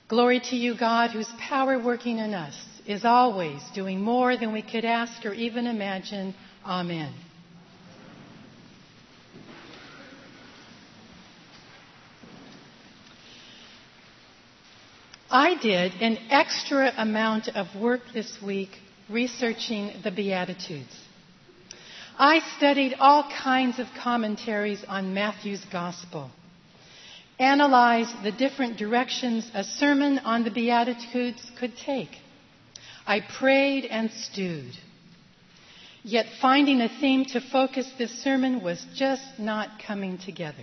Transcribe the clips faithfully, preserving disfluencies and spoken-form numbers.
Glory to you, God, whose power working in us is always doing more than we could ask or even imagine. Amen. I did an extra amount of work this week researching the Beatitudes. I studied all kinds of commentaries on Matthew's Gospel, analyzed the different directions a sermon on the Beatitudes could take. I prayed and stewed. Yet finding a theme to focus this sermon was just not coming together.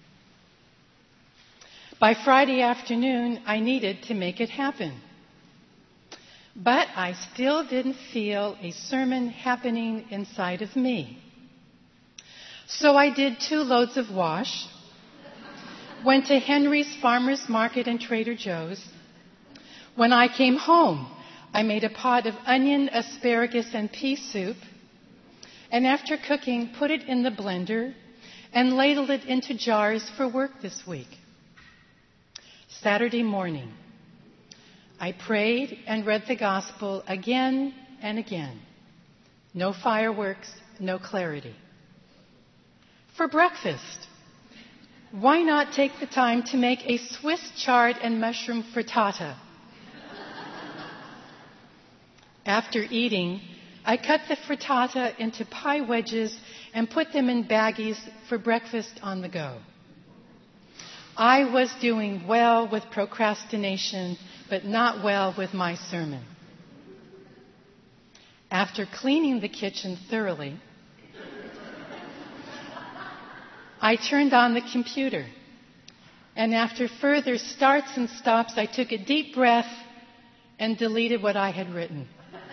By Friday afternoon, I needed to make it happen. But I still didn't feel a sermon happening inside of me. So I did two loads of wash, went to Henry's Farmers Market and Trader Joe's. When I came home, I made a pot of onion, asparagus, and pea soup, and after cooking, put it in the blender and ladled it into jars for work this week. Saturday morning, I prayed and read the Gospel again and again. No fireworks, no clarity. For breakfast, why not take the time to make a Swiss chard and mushroom frittata? After eating, I cut the frittata into pie wedges and put them in baggies for breakfast on the go. I was doing well with procrastination, but not well with my sermon. After cleaning the kitchen thoroughly, I turned on the computer, and after further starts and stops, I took a deep breath and deleted what I had written.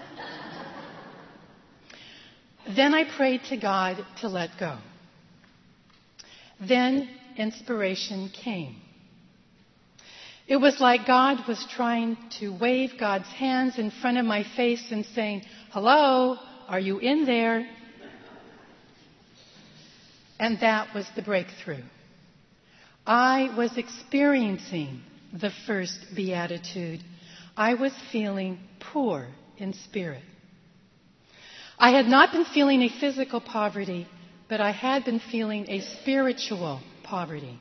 Then I prayed to God to let go. Then inspiration came. It was like God was trying to wave God's hands in front of my face and saying, "Hello, are you in there?" And that was the breakthrough. I was experiencing the first beatitude. I was feeling poor in spirit. I had not been feeling a physical poverty, but I had been feeling a spiritual poverty.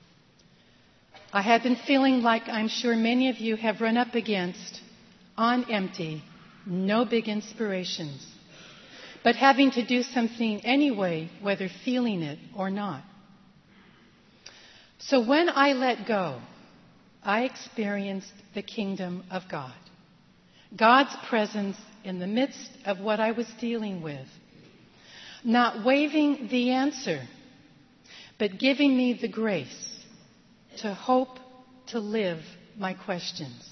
I had been feeling like I'm sure many of you have run up against, on empty, no big inspirations, but having to do something anyway, whether feeling it or not. So when I let go, I experienced the kingdom of God. God's presence in the midst of what I was dealing with. Not waving the answer, but giving me the grace to hope to live my questions.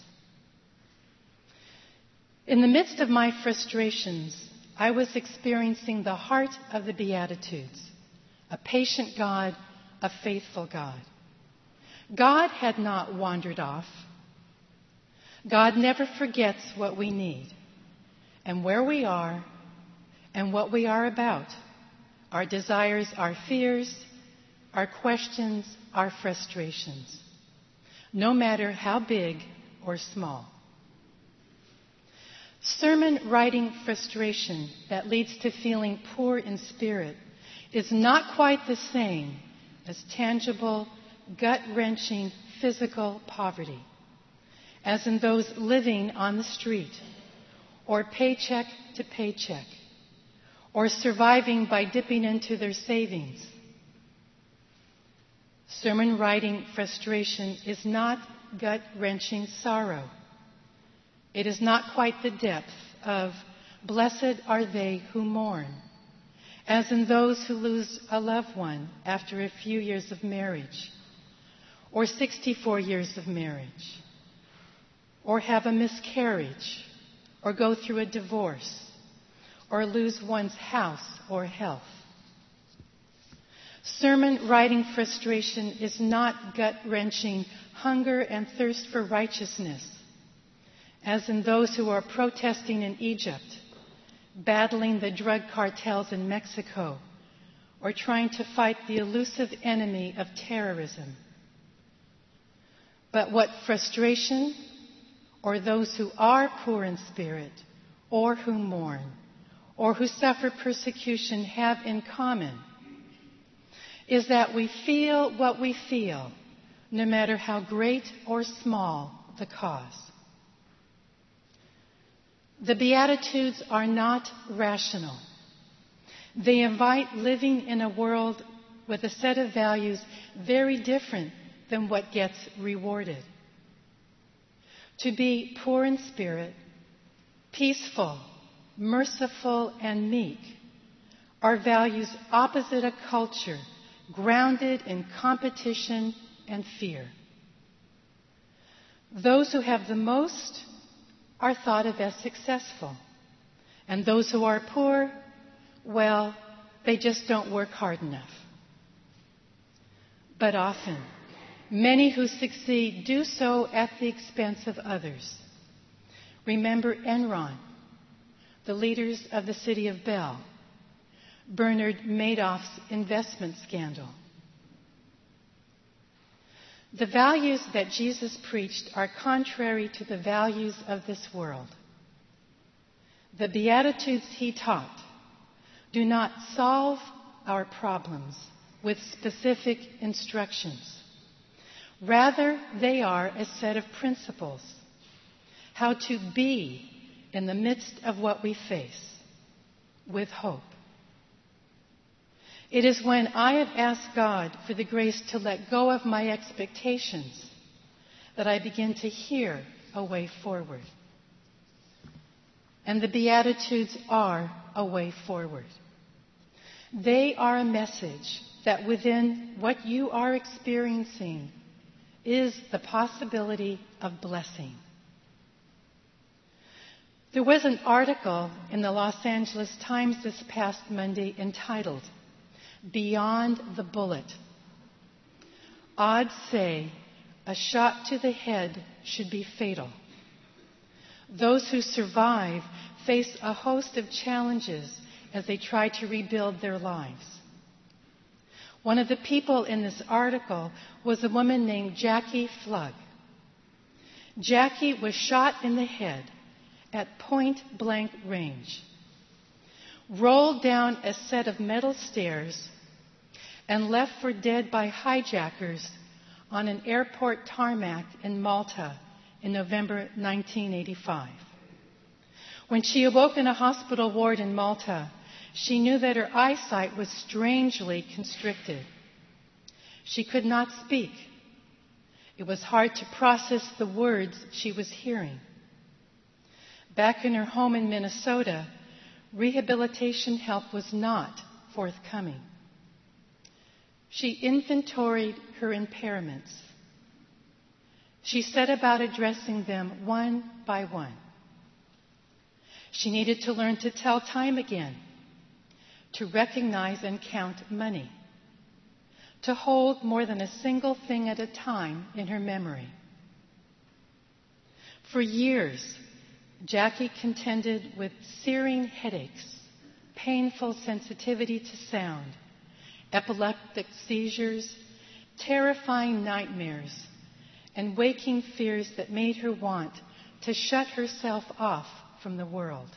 In the midst of my frustrations, I was experiencing the heart of the Beatitudes, a patient God, a faithful God. God had not wandered off. God never forgets what we need and where we are and what we are about, our desires, our fears, our questions, our frustrations, no matter how big or small. Sermon writing frustration that leads to feeling poor in spirit is not quite the same as tangible, gut-wrenching physical poverty, as in those living on the street, or paycheck to paycheck, or surviving by dipping into their savings. Sermon writing frustration is not gut-wrenching sorrow. It is not quite the depth of blessed are they who mourn, as in those who lose a loved one after a few years of marriage, or sixty-four years of marriage, or have a miscarriage, or go through a divorce, or lose one's house or health. Sermon writing frustration is not gut-wrenching hunger and thirst for righteousness, as in those who are protesting in Egypt, battling the drug cartels in Mexico, or trying to fight the elusive enemy of terrorism. But what frustration or those who are poor in spirit, or who mourn, or who suffer persecution have in common is that we feel what we feel, no matter how great or small the cause. The Beatitudes are not rational. They invite living in a world with a set of values very different than what gets rewarded. To be poor in spirit, peaceful, merciful, and meek are values opposite a culture grounded in competition and fear. Those who have the most are thought of as successful, and those who are poor, well, they just don't work hard enough. But often, many who succeed do so at the expense of others. Remember Enron, the leaders of the city of Bell, Bernard Madoff's investment scandal. The values that Jesus preached are contrary to the values of this world. The Beatitudes he taught do not solve our problems with specific instructions. Rather, they are a set of principles, how to be in the midst of what we face with hope. It is when I have asked God for the grace to let go of my expectations that I begin to hear a way forward. And the Beatitudes are a way forward. They are a message that within what you are experiencing is the possibility of blessing. There was an article in the Los Angeles Times this past Monday entitled, "Beyond the Bullet." Odds say a shot to the head should be fatal. Those who survive face a host of challenges as they try to rebuild their lives. One of the people in this article was a woman named Jackie Flug. Jackie was shot in the head at point-blank range, rolled down a set of metal stairs, and left for dead by hijackers on an airport tarmac in Malta in November nineteen eighty-five. When she awoke in a hospital ward in Malta, she knew that her eyesight was strangely constricted. She could not speak. It was hard to process the words she was hearing. Back in her home in Minnesota, rehabilitation help was not forthcoming. She inventoried her impairments. She set about addressing them one by one. She needed to learn to tell time again, to recognize and count money, to hold more than a single thing at a time in her memory. For years, Jackie contended with searing headaches, painful sensitivity to sound, epileptic seizures, terrifying nightmares, and waking fears that made her want to shut herself off from the world.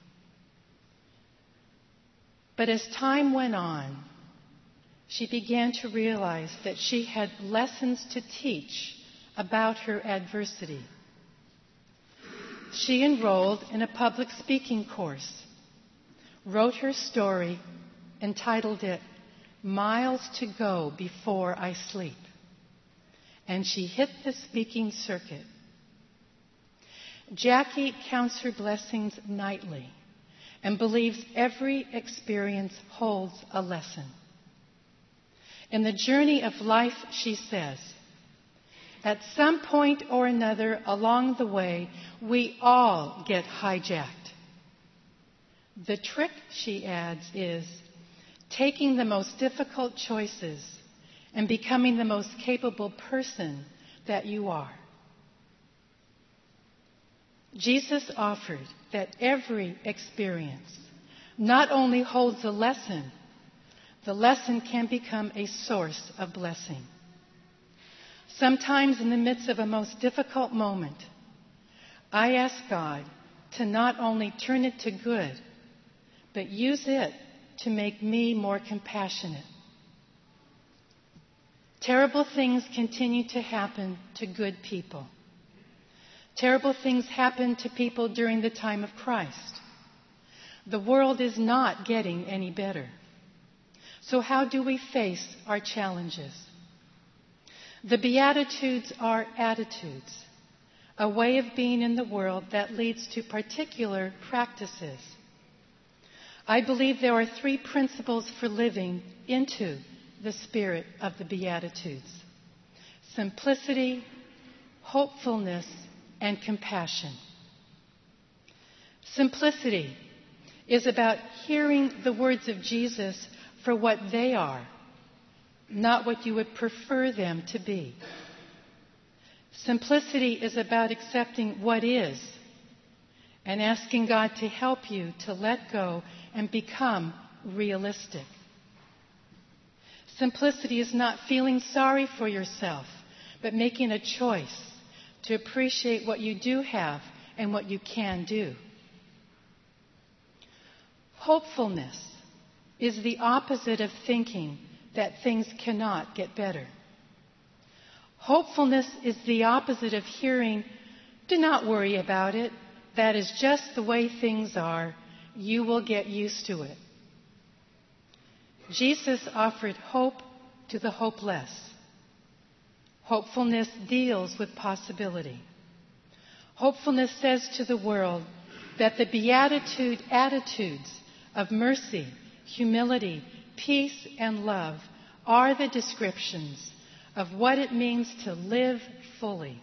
But as time went on, she began to realize that she had lessons to teach about her adversity. She enrolled in a public speaking course, wrote her story, entitled it "Miles to Go Before I Sleep," and she hit the speaking circuit. Jackie counts her blessings nightly and believes every experience holds a lesson. In the journey of life, she says, at some point or another along the way, we all get hijacked. The trick, she adds, is taking the most difficult choices and becoming the most capable person that you are. Jesus offered that every experience not only holds a lesson, the lesson can become a source of blessing. Sometimes in the midst of a most difficult moment, I ask God to not only turn it to good, but use it to make me more compassionate. Terrible things continue to happen to good people. Terrible things happened to people during the time of Christ. The world is not getting any better. So how do we face our challenges? The Beatitudes are attitudes, a way of being in the world that leads to particular practices. I believe there are three principles for living into the spirit of the Beatitudes: simplicity, hopefulness, and compassion. Simplicity is about hearing the words of Jesus for what they are, not what you would prefer them to be. Simplicity is about accepting what is and asking God to help you to let go and become realistic. Simplicity is not feeling sorry for yourself, but making a choice to appreciate what you do have and what you can do. Hopefulness is the opposite of thinking that things cannot get better. Hopefulness is the opposite of hearing, "Do not worry about it. That is just the way things are. You will get used to it." Jesus offered hope to the hopeless. Hopefulness deals with possibility. Hopefulness says to the world that the beatitude attitudes of mercy, humility, peace, and love are the descriptions of what it means to live fully.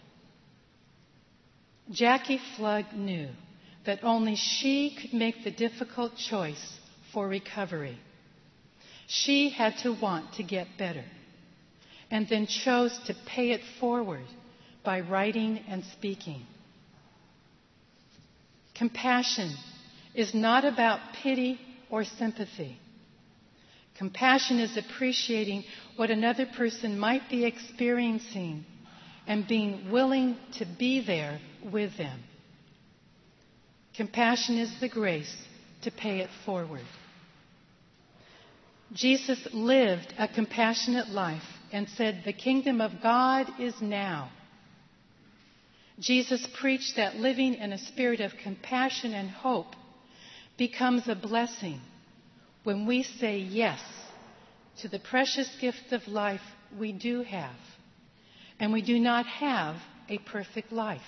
Jackie Flood knew that only she could make the difficult choice for recovery. She had to want to get better, and then chose to pay it forward by writing and speaking. Compassion is not about pity or sympathy. Compassion is appreciating what another person might be experiencing and being willing to be there with them. Compassion is the grace to pay it forward. Jesus lived a compassionate life and said, "The kingdom of God is now." Jesus preached that living in a spirit of compassion and hope becomes a blessing when we say yes to the precious gift of life we do have, and we do not have a perfect life.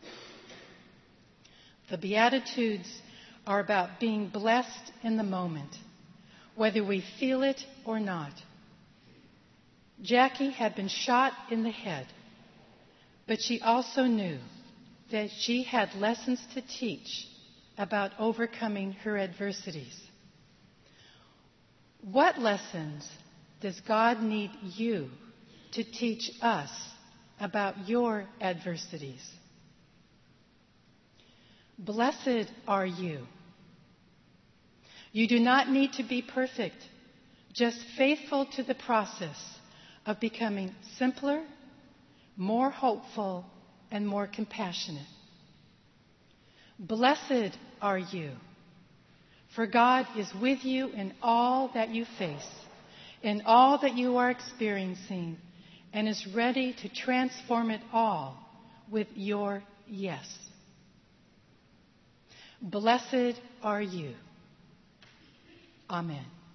The Beatitudes are about being blessed in the moment, whether we feel it or not. Jackie had been shot in the head, but she also knew that she had lessons to teach about overcoming her adversities. What lessons does God need you to teach us about your adversities? Blessed are you. You do not need to be perfect, just faithful to the process of becoming simpler, more hopeful, and more compassionate. Blessed are you, for God is with you in all that you face, in all that you are experiencing, and is ready to transform it all with your yes. Blessed are you. Amen.